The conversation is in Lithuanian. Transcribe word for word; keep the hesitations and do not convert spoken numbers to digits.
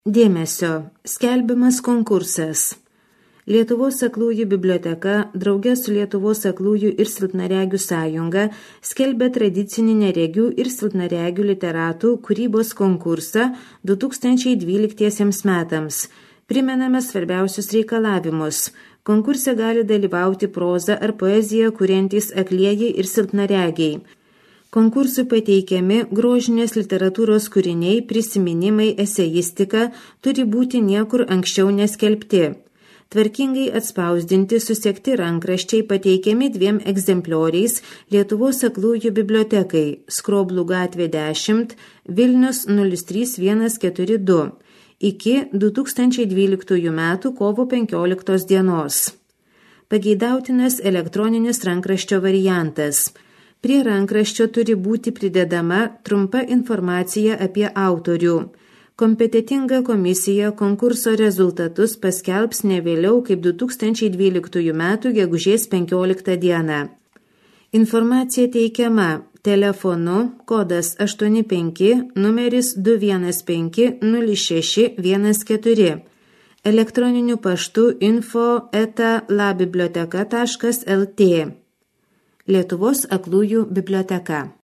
Dėmesio, skelbiamas konkursas. Lietuvos aklųjų biblioteka drauge su Lietuvos aklųjų ir silpnaregių sąjunga skelbia tradicinį neregių ir silpnaregių literatų kūrybos konkursą du tūkstančiai dvyliktiesiems metams. Primename svarbiausius reikalavimus. Konkurse gali dalyvauti prozą ar poeziją kuriantys aklieji ir silpnaregiai. Konkursui pateikiami grožinės literatūros kūriniai, prisiminimai, eseistika turi būti niekur anksčiau neskelbti. Tvarkingai atspausdinti susekti rankraščiai pateikiami dviem egzemplioriais Lietuvos aklųjų bibliotekai Skroblų gatvė dešimt, Vilnius nulis trys vienas keturi du iki du tūkstančiai dvyliktųjų metų kovo penkioliktos dienos. Pageidautinas elektroninis rankraščio variantas. Prie rankraščio turi būti pridedama trumpa informacija apie autorių. Kompetitinga komisija konkurso rezultatus paskelbs ne vėliau kaip du tūkstančiai dvyliktųjų metų gegužės penkioliktą dieną. Informacija teikiama telefonu kodas aštuoni penki, numeris du vienas penki nulis šeši vienas keturi, elektroniniu paštu info eta labiblioteka taškas lt. Lietuvos aklųjų biblioteka.